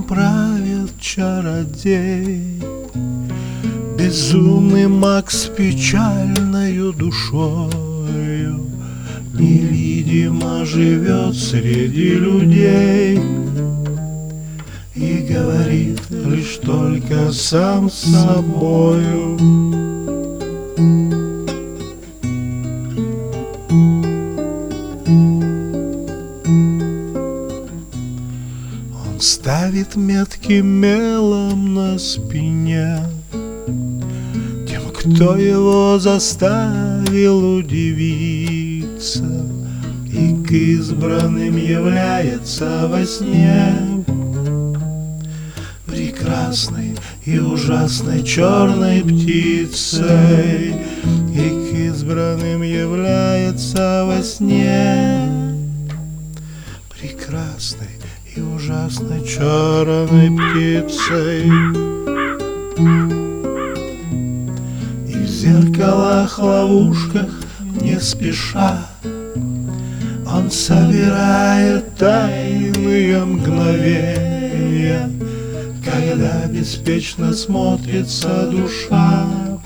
правит чародей. Безумный маг с печальною душою невидимо живет среди людей и говорит лишь только сам с собою. Он ставит метки мелом на спине тем, кто его заставил удивиться, и к избранным является во сне прекрасной и ужасной черной птицей, и к избранным является во сне прекрасной и ужасной черной птицей. И в зеркалах-ловушках не спеша он собирает тайные мгновения, когда беспечно смотрится душа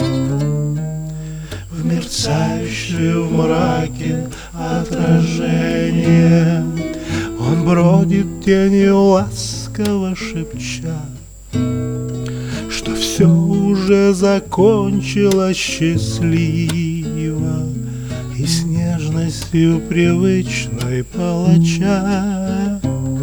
в мерцающее в мраке отражение. Он бродит тенью, ласково шепча, что все уже закончилось счастливо, и с нежностью привычной палача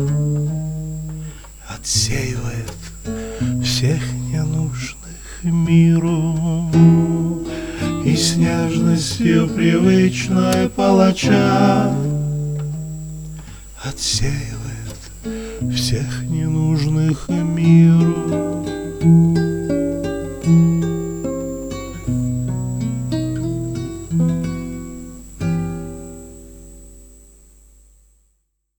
отсеивает всех ненужных миру, и с нежностью привычной палача отсеивает всех ненужных миру.